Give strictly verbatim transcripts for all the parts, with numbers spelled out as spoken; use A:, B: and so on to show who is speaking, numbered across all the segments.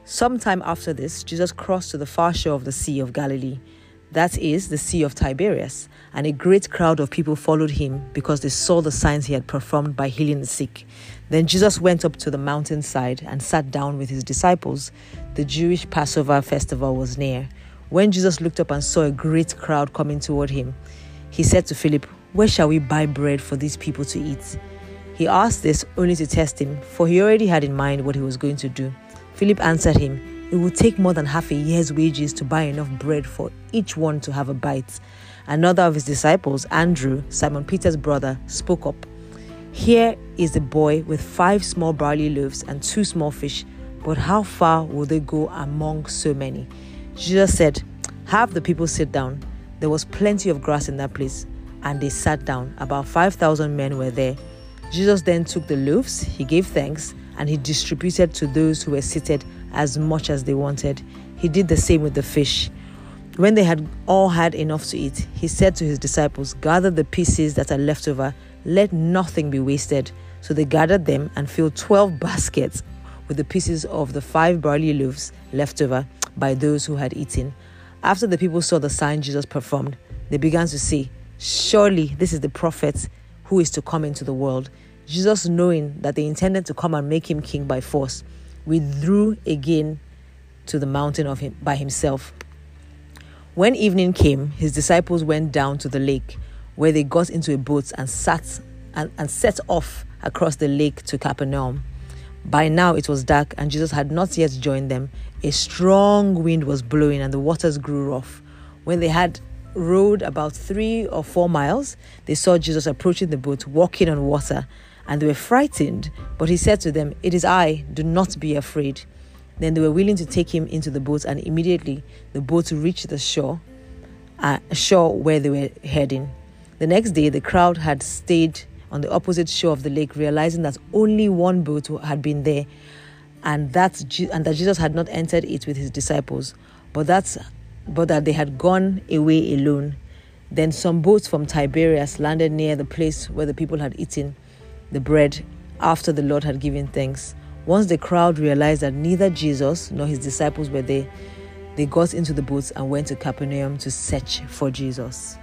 A: Sometime after this, Jesus crossed to the far shore of the Sea of Galilee, that is, the Sea of Tiberias, and a great crowd of people followed him because they saw the signs he had performed by healing the sick. Then Jesus went up to the mountainside and sat down with his disciples. The Jewish Passover festival was near. When Jesus looked up and saw a great crowd coming toward him, he said to Philip, "Where shall we buy bread for these people to eat?" He asked this only to test him, for he already had in mind what he was going to do. Philip answered him, "It will take more than half a year's wages to buy enough bread for each one to have a bite." Another of his disciples, Andrew, Simon Peter's brother, spoke up. "Here is the boy with five small barley loaves and two small fish, but how far will they go among so many?" Jesus said, "Have the people sit down." There was plenty of grass in that place, and they sat down. About five thousand men were there. Jesus then took the loaves, he gave thanks, and he distributed to those who were seated as much as they wanted. He did the same with the fish. When they had all had enough to eat, he said to his disciples, "Gather the pieces that are left over, let nothing be wasted." So they gathered them and filled twelve baskets with the pieces of the five barley loaves left over by those who had eaten. After the people saw the sign Jesus performed, they began to say, "Surely this is the prophet who is to come into the world." Jesus, knowing that they intended to come and make him king by force, withdrew again to the mountain of him by himself. When evening came, his disciples went down to the lake, where they got into a boat and sat and, and set off across the lake to Capernaum. By now it was dark, and Jesus had not yet joined them. A strong wind was blowing, and the waters grew rough. When they had rowed about three or four miles, they saw Jesus approaching the boat, walking on water, and they were frightened. But he said to them, "It is I, do not be afraid." Then they were willing to take him into the boat, and immediately the boat reached the shore, uh, shore where they were heading. The next day, the crowd had stayed on the opposite shore of the lake, realizing that only one boat had been there, and that Je- and that Jesus had not entered it with his disciples, but that but that they had gone away alone. Then some boats from Tiberias landed near the place where the people had eaten the bread after the Lord had given thanks. Once the crowd realized that neither Jesus nor his disciples were there, they got into the boats and went to Capernaum to search for Jesus.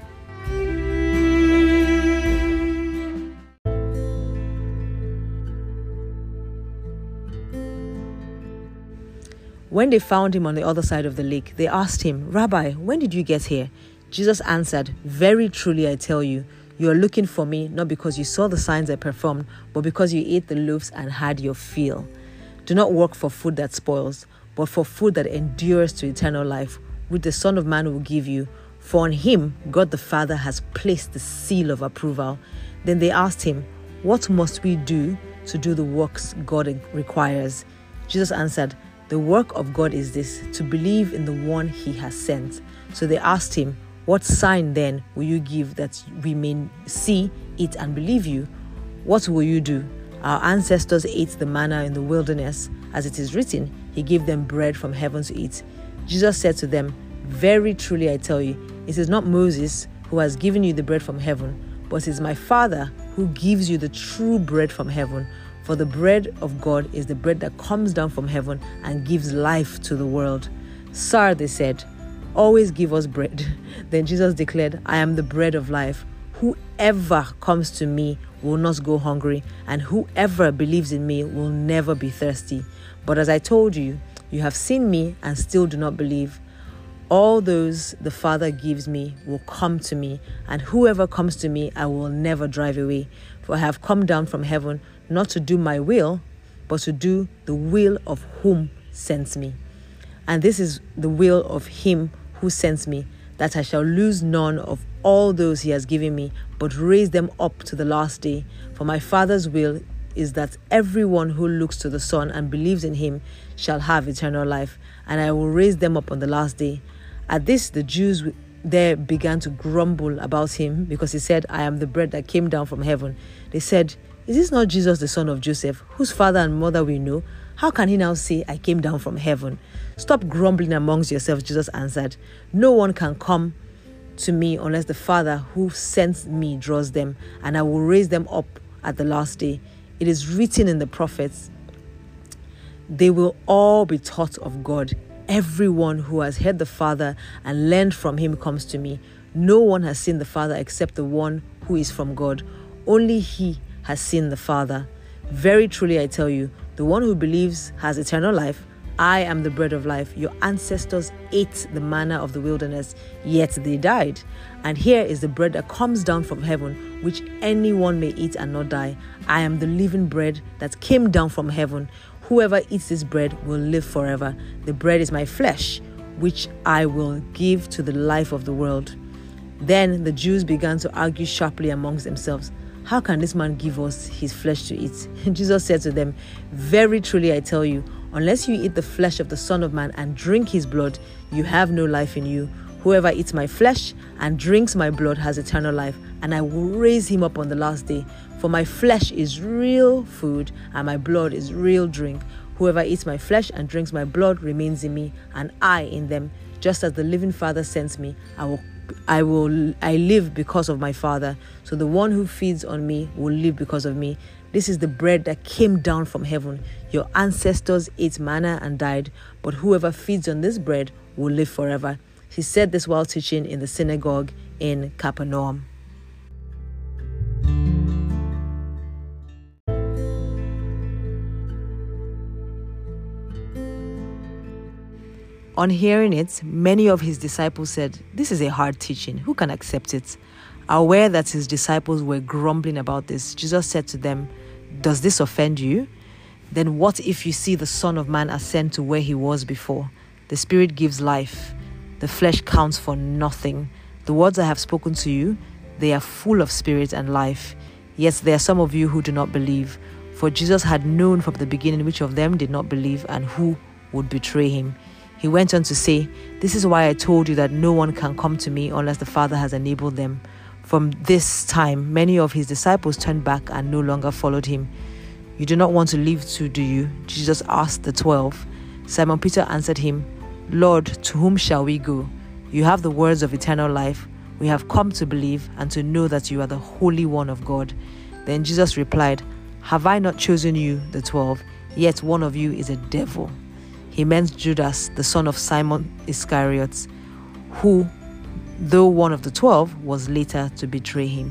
A: When they found him on the other side of the lake, they asked him, "Rabbi, when did you get here?" Jesus answered, "Very truly I tell you, you are looking for me not because you saw the signs I performed, but because you ate the loaves and had your fill. Do not work for food that spoils, but for food that endures to eternal life, which the Son of Man will give you. For on him God the Father has placed the seal of approval." Then they asked him, "What must we do to do the works God requires?" Jesus answered, "The work of God is this, to believe in the one he has sent." So they asked him, "What sign then will you give that we may see it and believe you? What will you do? Our ancestors ate the manna in the wilderness. As it is written, he gave them bread from heaven to eat." Jesus said to them, "Very truly I tell you, it is not Moses who has given you the bread from heaven, but it is my Father who gives you the true bread from heaven. For the bread of God is the bread that comes down from heaven and gives life to the world." "Sir," they said, "always give us bread." Then Jesus declared, "I am the bread of life. Whoever comes to me will not go hungry, and whoever believes in me will never be thirsty. But as I told you, you have seen me and still do not believe. All those the Father gives me will come to me, and whoever comes to me I will never drive away. For I have come down from heaven not to do my will, but to do the will of whom sent me. And this is the will of him who sent me, that I shall lose none of all those he has given me, but raise them up to the last day. For my Father's will is that everyone who looks to the Son and believes in him shall have eternal life, and I will raise them up on the last day." At this, the Jews there began to grumble about him, because he said, "I am the bread that came down from heaven." They said, "Is this not Jesus, the son of Joseph, whose father and mother we know? How can he now say, 'I came down from heaven'?" "Stop grumbling amongst yourselves," Jesus answered. "No one can come to me unless the Father who sent me draws them, and I will raise them up at the last day. It is written in the prophets, They will all be taught of God. Everyone who has heard the Father and learned from him comes to me. No one has seen the Father except the one who is from God. Only he has seen the Father. Very truly I tell you, the one who believes has eternal life. I am the bread of life. Your ancestors ate the manna of the wilderness, yet they died. And here is the bread that comes down from heaven, which anyone may eat and not die. I am the living bread that came down from heaven. Whoever eats this bread will live forever. The bread is my flesh, which I will give to the life of the world. Then the Jews began to argue sharply amongst themselves. How can this man give us his flesh to eat? Jesus said to them, very truly I tell you, unless you eat the flesh of the Son of Man and drink his blood, you have no life in you. Whoever eats my flesh and drinks my blood has eternal life, and I will raise him up on the last day. For my flesh is real food, and my blood is real drink. Whoever eats my flesh and drinks my blood remains in me, and I in them. Just as the living Father sends me, I will I will I live because of my Father. So the one who feeds on me will live because of me. This is the bread that came down from heaven. Your ancestors ate manna and died, but whoever feeds on this bread will live forever. He said this while teaching in the synagogue in Capernaum. On hearing it, many of his disciples said, "This is a hard teaching. Who can accept it?" Aware that his disciples were grumbling about this, Jesus said to them, "Does this offend you? Then what if you see the Son of Man ascend to where he was before? The Spirit gives life. The flesh counts for nothing. The words I have spoken to you, they are full of spirit and life. Yet there are some of you who do not believe." For Jesus had known from the beginning which of them did not believe and who would betray him. He went on to say, "This is why I told you that no one can come to me unless the Father has enabled them." From this time, many of his disciples turned back and no longer followed him. "You do not want to leave too, do you?" Jesus asked the twelve. Simon Peter answered him, "Lord, to whom shall we go? You have the words of eternal life. We have come to believe and to know that you are the Holy One of God." Then Jesus replied, "Have I not chosen you, the twelve? Yet one of you is a devil." He meant Judas, the son of Simon Iscariot, who, though one of the twelve, was later to betray him.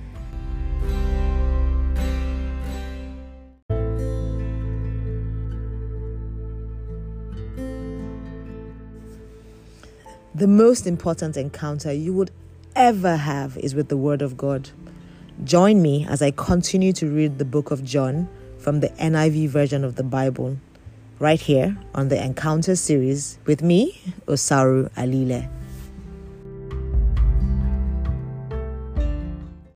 A: The most important encounter you would ever have is with the Word of God. Join me as I continue to read the book of John from the N I V version of the Bible, right here on the Encounter series with me, Osaru Alile.